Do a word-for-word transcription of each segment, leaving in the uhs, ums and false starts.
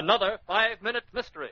another five-minute mystery.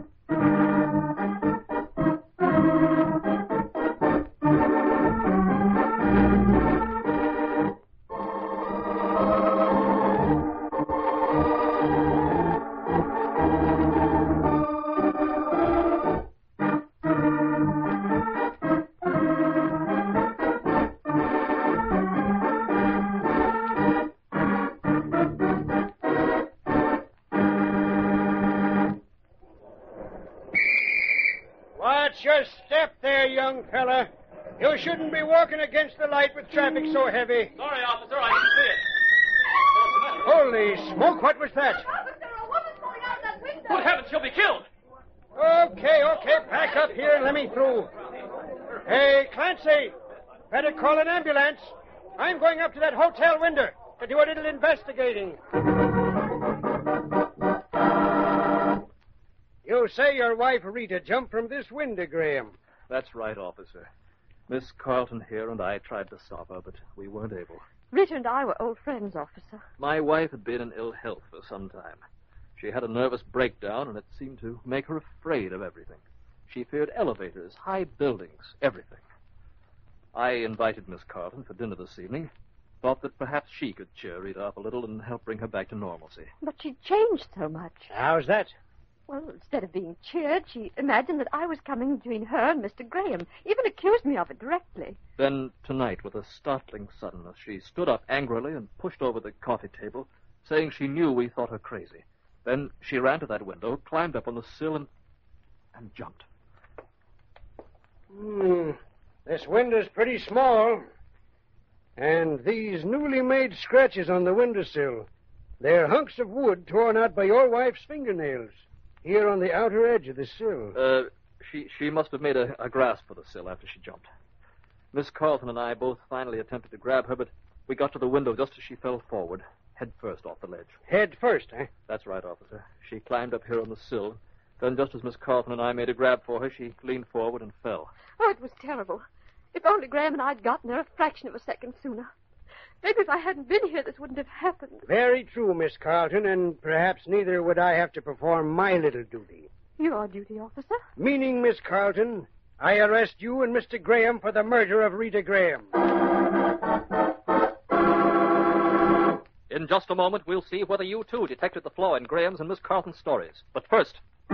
Watch your step there, young fella. You shouldn't be walking against the light with traffic so heavy. Sorry, officer, I didn't see it. Holy smoke, what was that? Officer, a woman's going out of that window. Good heavens, she'll be killed. Okay, okay, back up here and let me through. Hey, Clancy, better call an ambulance. I'm going up to that hotel window to do a little investigating. You say your wife Rita jumped from this window, Graham. That's right, officer. Miss Carlton here and I tried to stop her, but we weren't able. Rita and I were old friends, officer. My wife had been in ill health for some time. She had a nervous breakdown, and it seemed to make her afraid of everything. She feared elevators, high buildings, everything. I invited Miss Carlton for dinner this evening. Thought that perhaps she could cheer Rita up a little and help bring her back to normalcy. But she changed so much. How's that? Well, instead of being cheered, she imagined that I was coming between her and Mister Graham. Even accused me of it directly. Then, tonight, with a startling suddenness, she stood up angrily and pushed over the coffee table, saying she knew we thought her crazy. Then she ran to that window, climbed up on the sill, and... and jumped. Hmm. This window's pretty small. And these newly made scratches on the windowsill, they're hunks of wood torn out by your wife's fingernails, here on the outer edge of the sill. Uh, she she must have made a, a grasp for the sill after she jumped. Miss Carlton and I both finally attempted to grab her, but we got to the window just as she fell forward, head first off the ledge. Head first, eh? That's right, officer. She climbed up here on the sill. Then, just as Miss Carlton and I made a grab for her, she leaned forward and fell. Oh, it was terrible. If only Graham and I'd gotten her a fraction of a second sooner. Maybe if I hadn't been here, this wouldn't have happened. Very true, Miss Carlton, and perhaps neither would I have to perform my little duty. Your duty, officer? Meaning, Miss Carlton, I arrest you and Mister Graham for the murder of Rita Graham. In just a moment, we'll see whether you, too, detected the flaw in Graham's and Miss Carlton's stories. But first...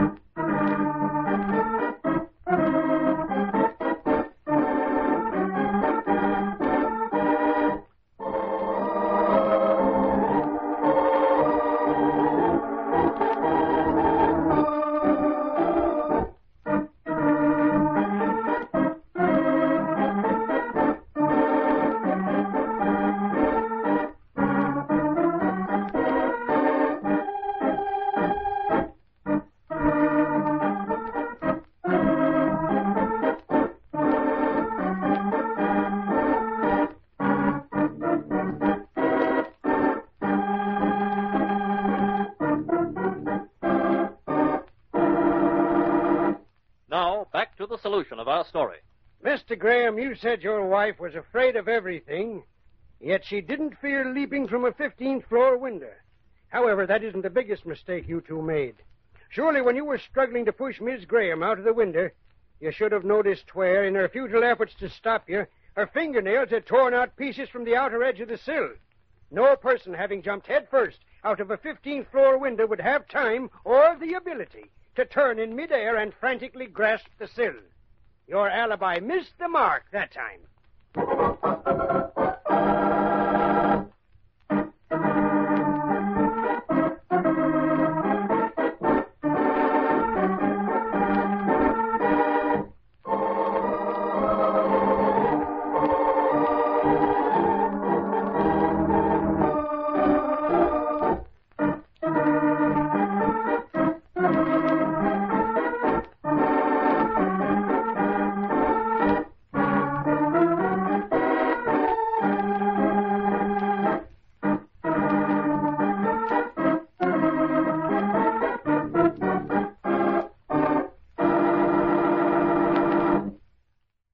to the solution of our story. Mister Graham, you said your wife was afraid of everything, yet she didn't fear leaping from a fifteenth floor window. However, that isn't the biggest mistake you two made. Surely when you were struggling to push Miss Graham out of the window, you should have noticed where, in her futile efforts to stop you, her fingernails had torn out pieces from the outer edge of the sill. No person having jumped headfirst out of a fifteenth floor window would have time or the ability to turn in midair and frantically grasp the sill. Your alibi missed the mark that time.